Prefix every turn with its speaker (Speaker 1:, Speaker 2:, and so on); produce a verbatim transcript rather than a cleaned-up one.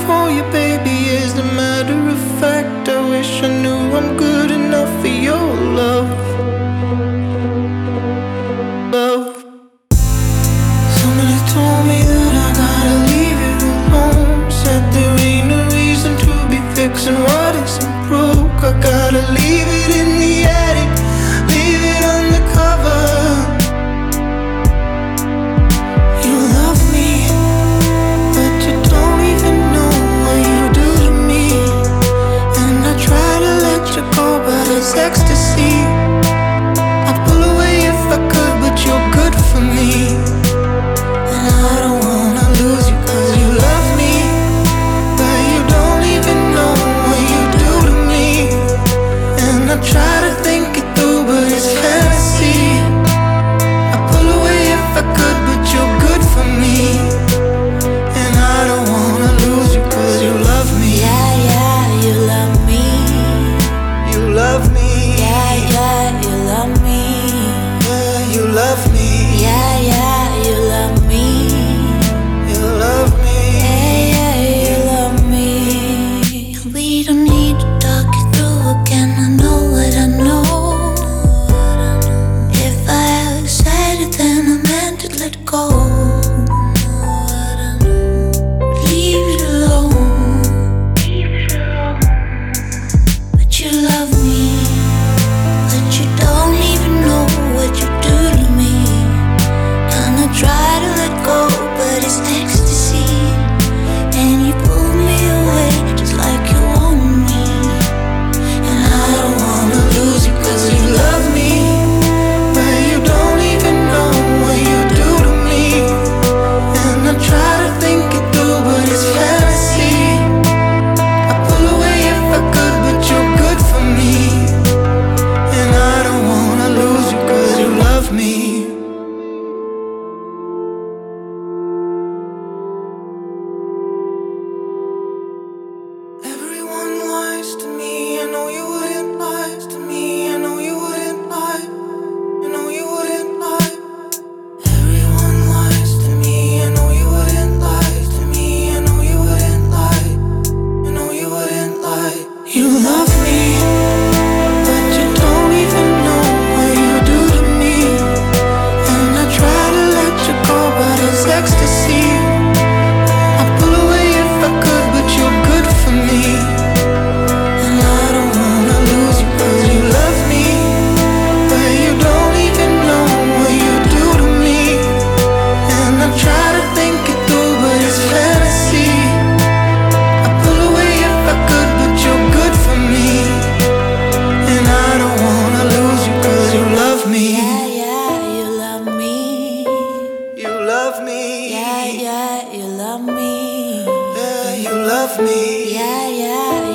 Speaker 1: for you, baby. As a matter of fact, I wish I knew I'm good enough for your love. Love. Somebody told me that I gotta leave it alone. Said there ain't a reason to be fixing what isn't broke. I gotta leave it in the attic, leave it undercover. You love me, but you don't even know what you do to me. And I try to let you go, but it's ecstasy. I'd pull away if I could, but you're good for me. And I don't wanna lose you, cause you love me, but you don't even know what you do to me. And I try to think it through, but it's fantasy. I pull away if I could, but you're good for me. And I don't wanna lose you, cause you love me.
Speaker 2: Yeah, yeah, you love me.
Speaker 1: You love me.
Speaker 2: Yeah, yeah, you love me.
Speaker 1: Yeah, you love me.
Speaker 2: Yeah, yeah, you love me.
Speaker 1: You love me.
Speaker 2: Yeah, yeah, you love me. We don't need to talk it through again. I know what I know. If I ever said it, then I meant to let go. Leave it alone. But you love me, but you don't even know what you do to me. And I try to let go, but it's ecstasy. And you pull me away just like you want me.
Speaker 1: And I don't wanna lose you, cause you love me, but you don't even know what you do to me. And I try to think it through, but it's fantasy. I pull away if I could, but you're good for me. And I don't wanna lose you, cause you love me. Everyone lies to me, I know you wouldn't lie to me, I know you wouldn't lie, I know you wouldn't lie. Everyone lies to me, I know you wouldn't lie to me, I know you wouldn't lie, I know you wouldn't lie. You love me, but you don't even know what you do to me. And I try to let you go, but it's ecstasy. I pull away if I could, but you're good for me. And I don't wanna lose you, cause you love me, but you don't even know what you do to me. And I try to think it through, but it's fantasy. I pull away if I could, but you're good for me. And I don't wanna lose you, cause you love me.
Speaker 2: Yeah, yeah, you love me.
Speaker 1: You love me.
Speaker 2: Yeah, yeah, you love me.
Speaker 1: Yeah, you love me.
Speaker 2: Yeah, yeah,